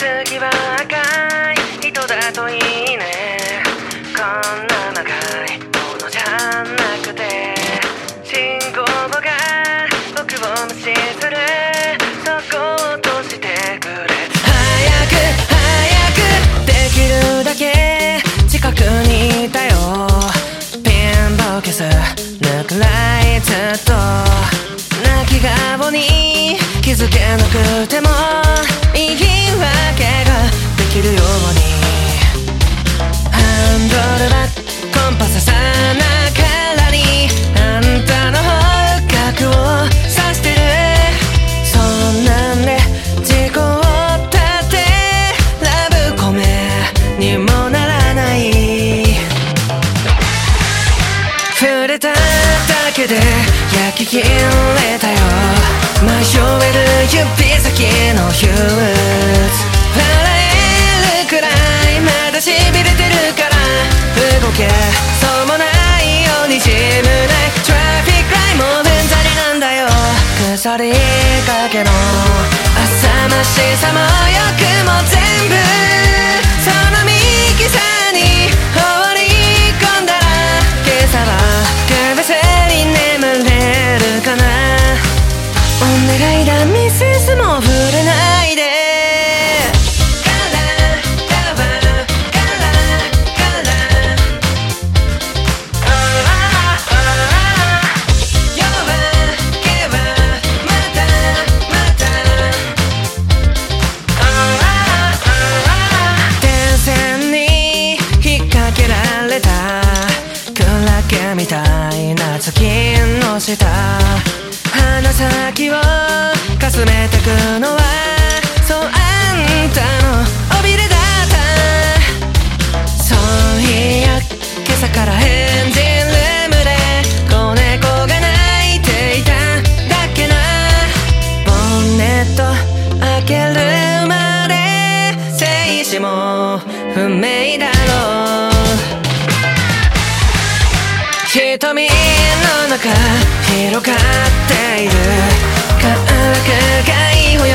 次は赤い人だといいね。こんな長いものじゃなくて、信号が僕を無視する。そこをとしてくれ。早くできるだけ近くにいたよ。ピンボケス抜くらいずっと泣き顔に気づけなくても言い訳ができるように。ハンドルはコンパスさながらにあんたの方角を指してる。そんなんで事故を立てラブコメにもならない。触れただけで焼き切れたよ。迷える指先のヒューズ。笑えるくらいまだ痺れてるから動けそうもないようにしむない。トラフィックラインもうんざりなんだよ。腐りかけの浅ましさも欲も全部その右さに放り込んだら、今朝は首せに眠れるかな。お願いだミセスも触れないで。電線に引っ掛けられたクラゲみたいな月の下、鼻先をかすめてくのはそうあんたの尾びれだった。そういや今朝からエンジンルームで子猫が鳴いていただっけな。ボンネット開けるまで生死も不明だろう。瞳の中広がっている科学が泳ぐミューズ。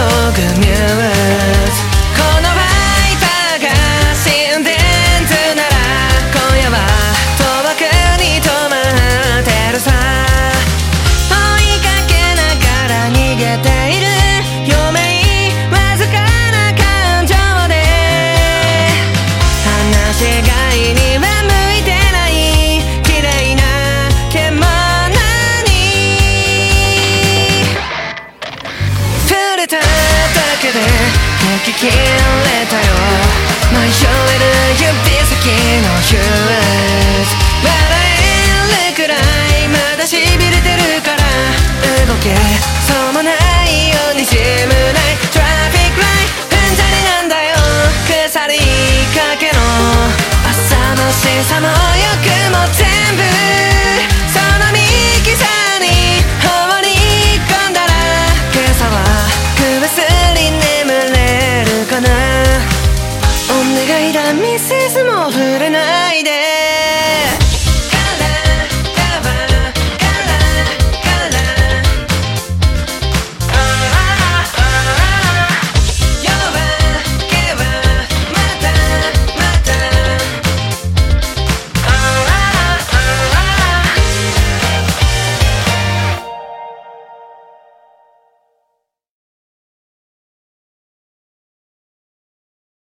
このファイターが心電図なら今夜は遠くに止まってるさ。追いかけながら逃げている余命わずかな感情で、話しがいには向いてない綺麗な獣に触れただけで焼き切れたよ。迷える指先のヒュー